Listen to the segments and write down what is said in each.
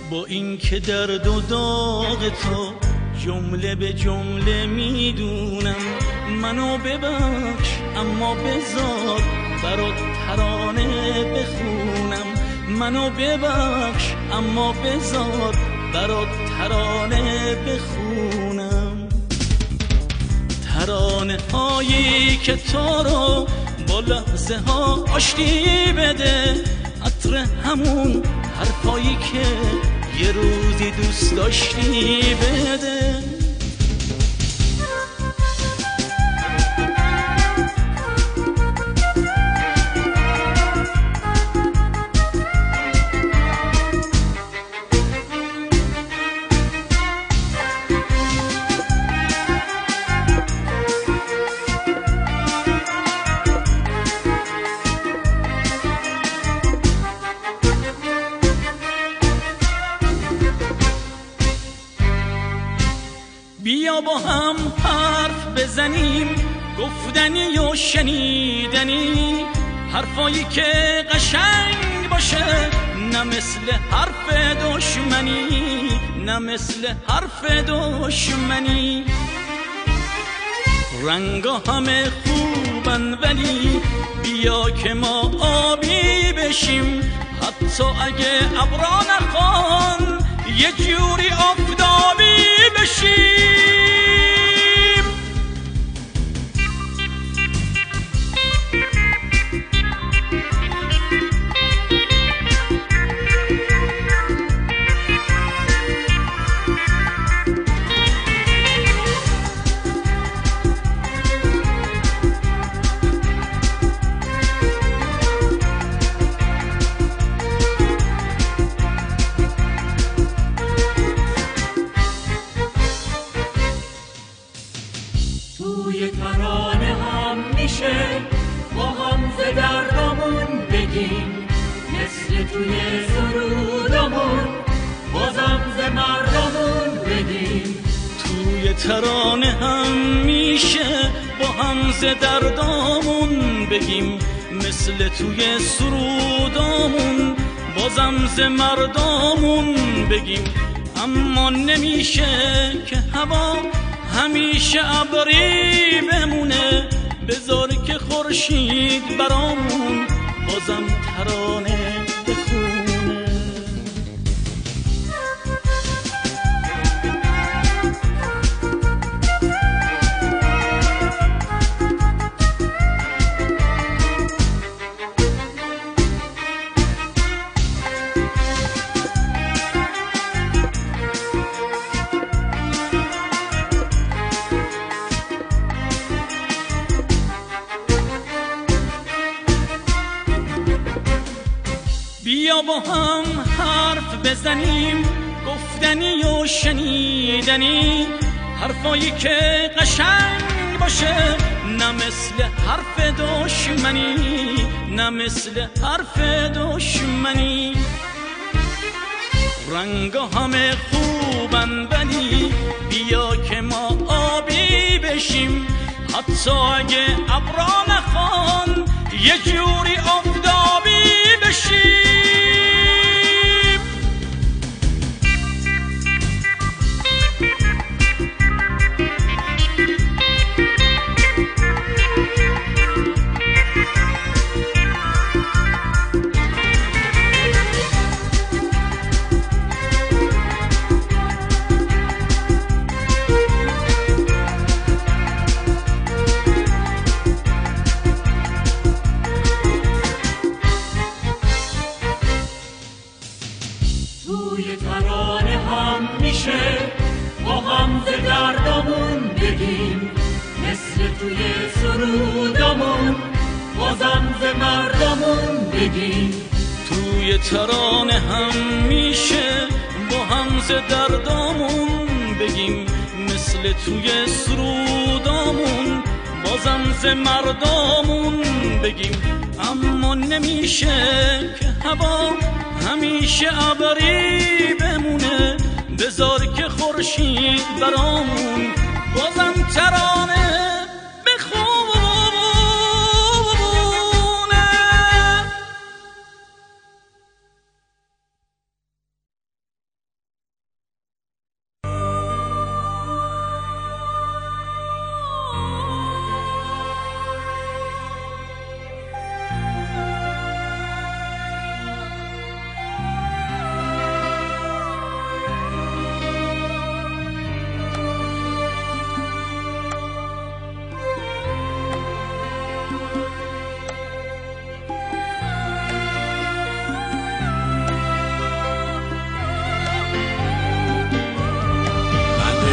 با این که درد و داغ تو جمله به جمله میدونم. منو ببخش اما بذار برات ترانه بخونم. منو ببخش اما بذار برات ترانه بخونم. ترانه هایی که تو رو با لحظه ها آشتی بده، عطر همون حرفایی که یه روزی دوست داشتی بده. بیا با هم حرف بزنیم، گفتنی و شنیدنی، حرفایی که قشنگ باشه، نه مثل حرف دشمنی، نه مثل حرف دشمنی. رنگا همه خوبن ولی بیا که ما آبی بشیم، حتی اگه ابرا نخوان یه جوری آفتابی بشیم. توی ترانه هم میشه با هم ز دردامون بگیم، مثل توی سرودامون بازم ز مردامون بگیم. توی ترانه هم میشه با هم ز دردامون بگیم، مثل توی سرودامون بازم ز مردامون بگیم. اما نمیشه که هوا همیشه ابری بمونه، بذار که خورشید برامون بازم ترانه بخونه. بیا با هم حرف بزنیم، گفتنی و شنیدنی، حرفایی که قشنگ باشه، نه مثل حرف دشمنی، نه مثل حرف دشمنی. رنگا همه خوبن ولی بیا که ما آبی بشیم، حتی اگه ابرا نخوان یه جوری آفتابی بشیم. توی ترانه هم میشه با هم ز دردامون بگیم، مثل توی سرودامون بازم ز مردامون بگیم. توی ترانه هم میشه با هم ز دردامون بگیم، مثل توی سرودامون بازم ز مردامون بگیم. اما نمیشه که هوا همیشه ابری بمونه، بذار که خورشید برامون بازم ترانه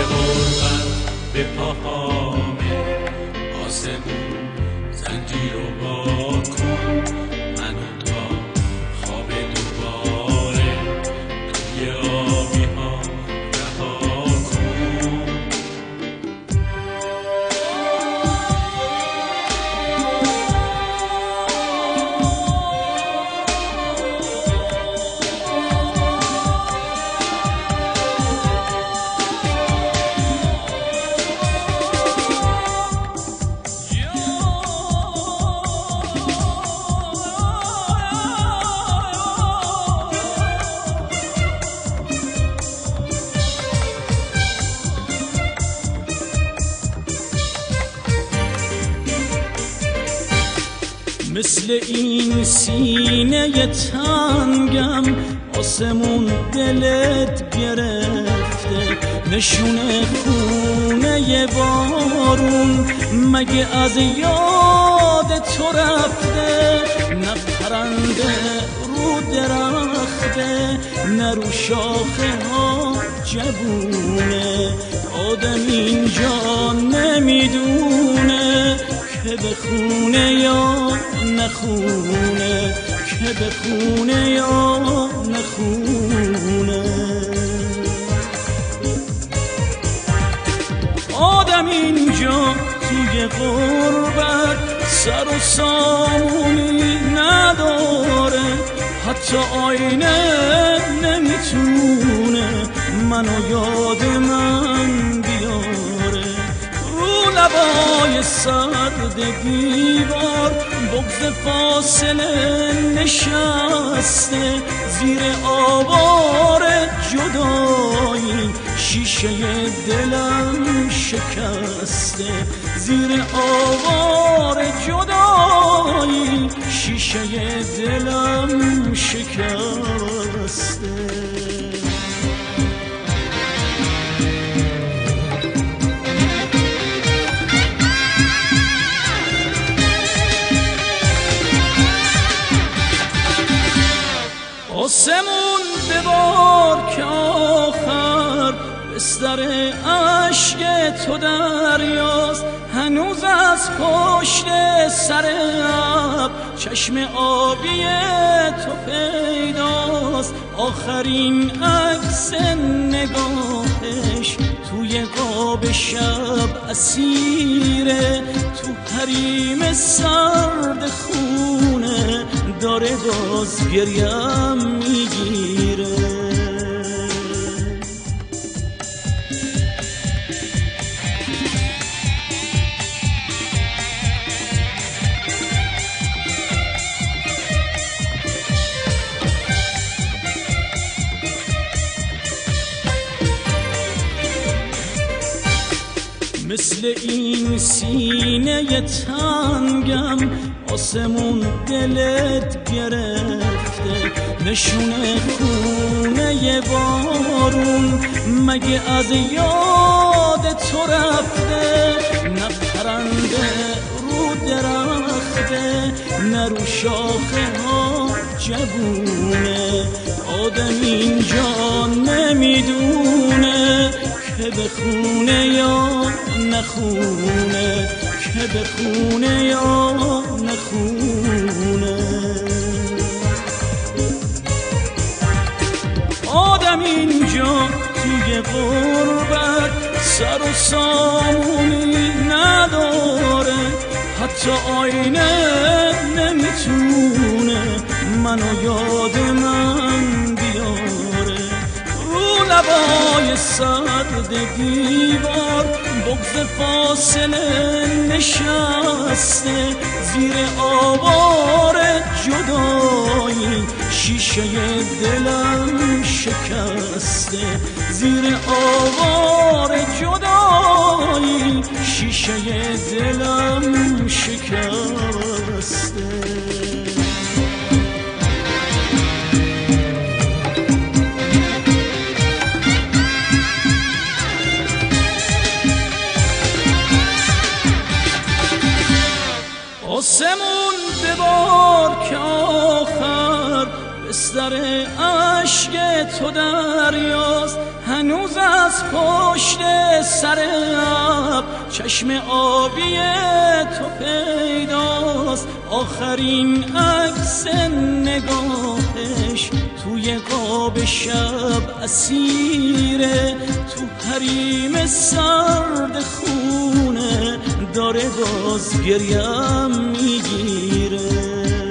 غربت به پاهامه. آسمون زنجیر رو با کن، منو تا خواب دوباره توی آبی ها رها کن. مثل این سینه تنگم آسمون دلت گرفته، نشونه خونه بارون مگه از یاد تو رفته؟ نه پرنده رو درخته، نه رو شاخه ها جوونه. آدم اینجا نمیدونه که بخونه یا نخونه، که بخونه یا نخونه. آدم اینجا توی غربت سر و سامونی نداره، حتی آینه نمیتونه منو یاد من بیاره. رو لبای سرد دیوار بغض فاصله نشسته، زیر آوار جدایی شیشه دلم شکسته، زیر آوار جدایی شیشه دلم شکسته. آسمون ببار که آخر بستر عشق تو دریاست، هنوز از پشت سر ابر چشم آبی تو پیداست. آخرین عکس نگاهش توی قاب شب اسیره، تو حریم سرد خونه داره باز گریم میگیره. مثل این سینه تنگم آسمون دلت گرفته، نشونه خونه بارون مگه از یاد تو رفته؟ نه پرنده رو درخته، نه رو شاخه ها جوونه. آدم اینجا نمیدونه که بخونه یا نخونه، که بخونه یا نخونه. آدم اینجا توی غربت سر و سامونی نداره، حتی آینه نمیتونه منو یاد من بیاره. رو لبای سرد دیوار بغض فاصله نشسته، زیر آوار جدایی شیشه دلم شکسته، زیر آوار جدایی شیشه دلم شکسته. آسمون ببار که آخر بستر عشق تو دریاست، هنوز از پشت سر اب چشم آبی تو پیداست، آخرین عکس نگاهش توی قاب شب اسیره، تو حریم سرد خونه داره باز گریم میگیره.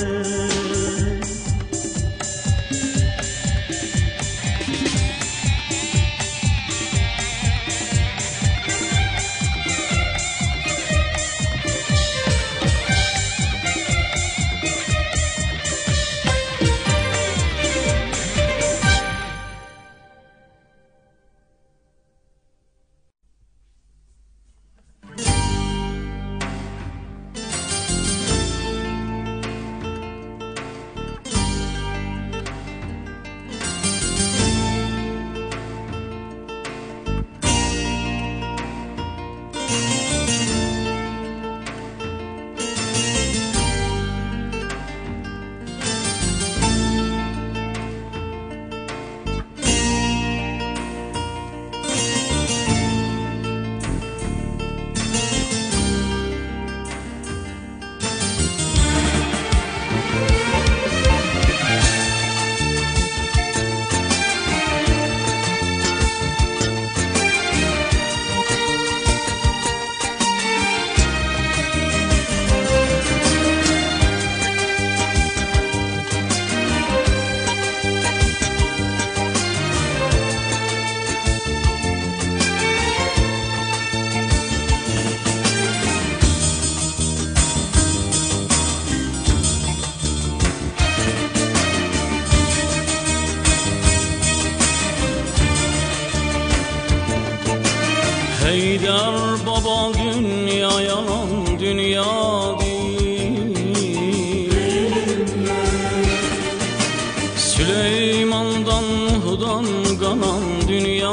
Heydar baba dünyayan dünya Süleyman'dan Nuh'dan kalan dünya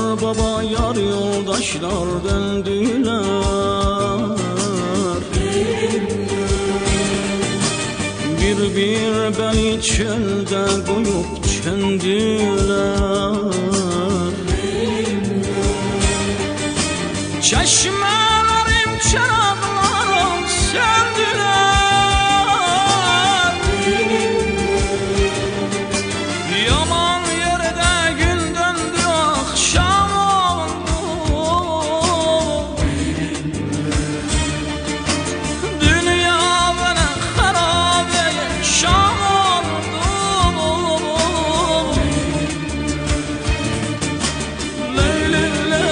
baba yar yoldaşlar döndüler. Bir beni çölde koyup çöndüler. Çeşmelerim çırağlarım söndüler. Yaman yerde gün döndü akşam oldu. Dünya bana harabe şam oldu. Leylim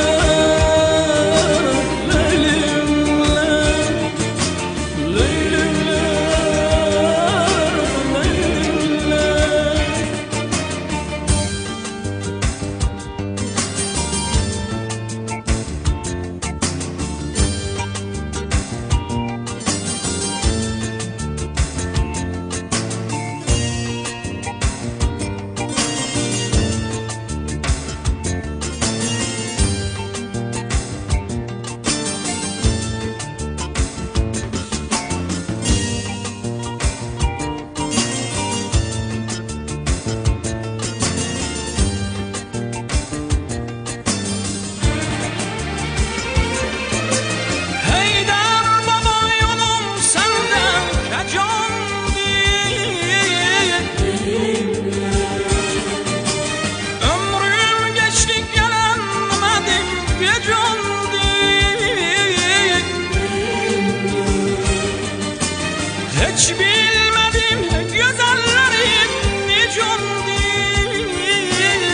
hiç bilmedim güzellerin nicun değil.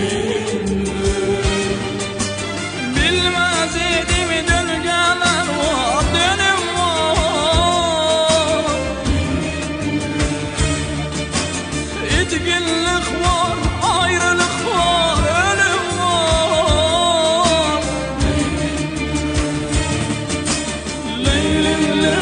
Bilmez idim döngeler var, dönüm var. İtginlik var, ayrılık var, ölüm var. Leylim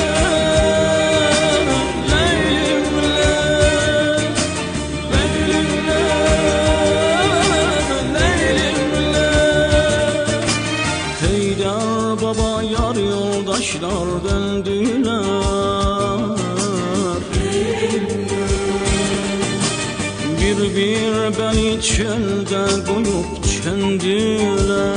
baba yar yoldaşlar döndüler. Bir beni çölde koyup çöndüler.